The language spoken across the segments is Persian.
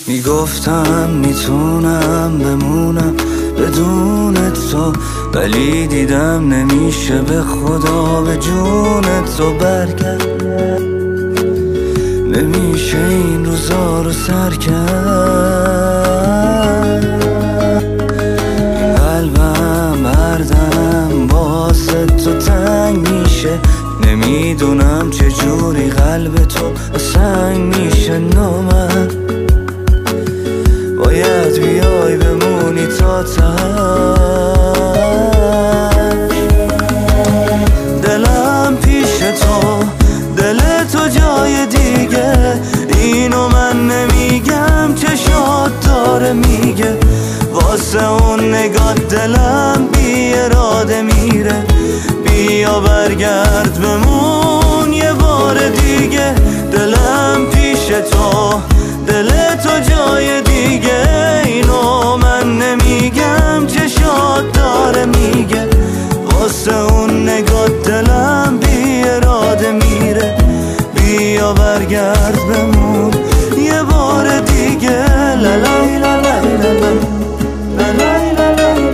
میگفتم میتونم بمونم بدون تو، ولی دیدم نمیشه، به خدا به جون تو برگرد. نمیشه این روزا رو سر کرد. قلبم هردم واسه تو تنگ میشه، نمیدونم چجوری قلب تو سنگ میشه. من باید بیای بمونی تا تهش. دلم پیش تو، دل تو جای دیگه، اینو من نمیگم، چشات داره میگه. واسه اون نگاه دلم بی اراده میره. بیا برگرد بمون یه بار دیگه. دلم پیش تو، دل تو جای دیگه، اینو من نمیگم، چشات داره میگه. واسه اون نگاه دلم بی اراده میره. بیا برگرد بمون یه بار دیگه. لالای لالای لالای لالای لالای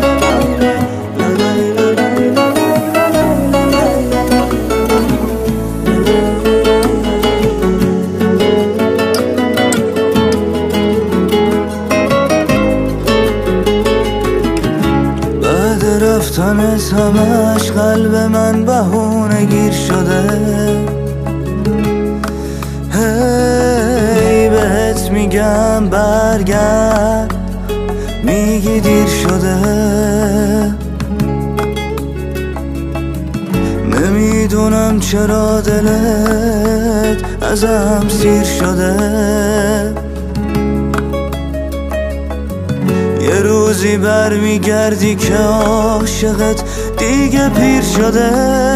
بعد رفتنت همش قلب من بهونه گیر شده. هی بهت میگم برگرد، میگی دیر شده. نمیدونم چرا دلت ازم سیر شده. یه روزی برمیگردی که عاشقت دیگه پیر شده.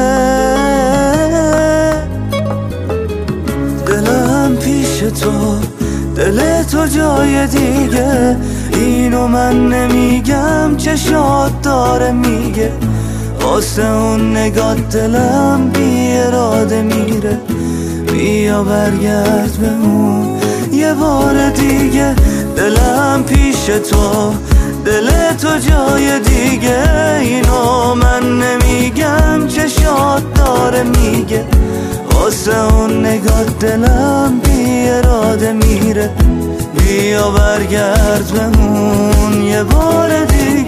دلم پیش تو، دل تو جای دیگه، اینو من نمیگم، چشات داره میگه. واسه اون نگاه دلم بی اراده میره. بیا برگرد بمون یه بار دیگه. دلم پیش تو، دل تو جای دیگه، اینو من نمیگم، چشات داره میگه. واسه اون نگاه دلم بی اراده میره. بیا برگرد بمون یه بار دیگه.